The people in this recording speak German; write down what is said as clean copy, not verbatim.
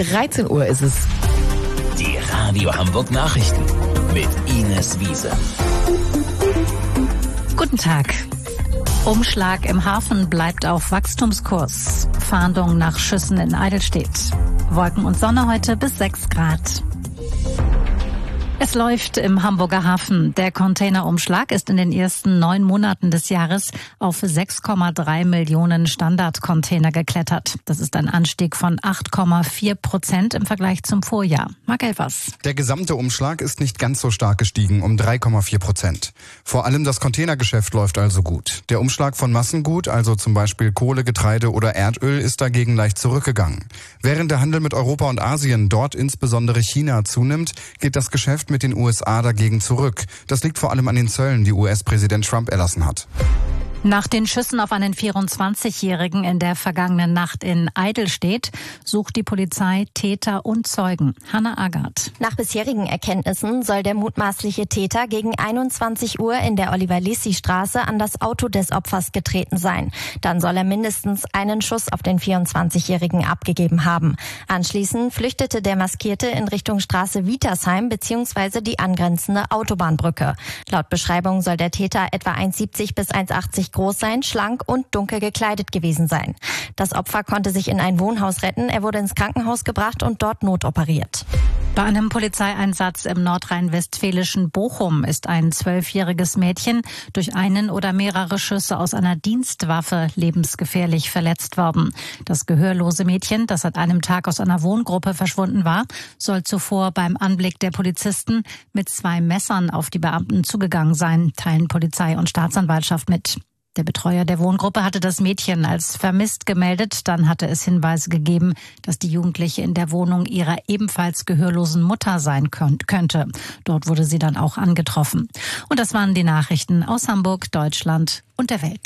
13 Uhr ist es. Die Radio Hamburg Nachrichten mit Ines Wiese. Guten Tag. Umschlag im Hafen bleibt auf Wachstumskurs. Fahndung nach Schüssen in Eidelstedt. Wolken und Sonne heute bis 6 Grad. Es läuft im Hamburger Hafen. Der Containerumschlag ist in den ersten 9 Monaten des Jahres auf 6,3 Millionen Standardcontainer geklettert. Das ist ein Anstieg von 8,4% im Vergleich zum Vorjahr. Marc Elvers. Der gesamte Umschlag ist nicht ganz so stark gestiegen, um 3,4%. Vor allem das Containergeschäft läuft also gut. Der Umschlag von Massengut, also zum Beispiel Kohle, Getreide oder Erdöl, ist dagegen leicht zurückgegangen. Während der Handel mit Europa und Asien, dort insbesondere China, zunimmt, geht das Geschäft mit den USA dagegen zurück. Das liegt vor allem an den Zöllen, die US-Präsident Trump erlassen hat. Nach den Schüssen auf einen 24-Jährigen in der vergangenen Nacht in Eidelstedt sucht die Polizei Täter und Zeugen. Hanna Agard. Nach bisherigen Erkenntnissen soll der mutmaßliche Täter gegen 21 Uhr in der Oliver-Lissi-Straße an das Auto des Opfers getreten sein. Dann soll er mindestens einen Schuss auf den 24-Jährigen abgegeben haben. Anschließend flüchtete der Maskierte in Richtung Straße Wietersheim bzw. die angrenzende Autobahnbrücke. Laut Beschreibung soll der Täter etwa 1,70 bis 1,80 groß sein, schlank und dunkel gekleidet gewesen sein. Das Opfer konnte sich in ein Wohnhaus retten. Er wurde ins Krankenhaus gebracht und dort notoperiert. Bei einem Polizeieinsatz im nordrhein-westfälischen Bochum ist ein 12-jähriges Mädchen durch einen oder mehrere Schüsse aus einer Dienstwaffe lebensgefährlich verletzt worden. Das gehörlose Mädchen, das seit einem Tag aus einer Wohngruppe verschwunden war, soll zuvor beim Anblick der Polizisten mit 2 Messern auf die Beamten zugegangen sein, teilen Polizei und Staatsanwaltschaft mit. Der Betreuer der Wohngruppe hatte das Mädchen als vermisst gemeldet. Dann hatte es Hinweise gegeben, dass die Jugendliche in der Wohnung ihrer ebenfalls gehörlosen Mutter sein könnte. Dort wurde sie dann auch angetroffen. Und das waren die Nachrichten aus Hamburg, Deutschland und der Welt.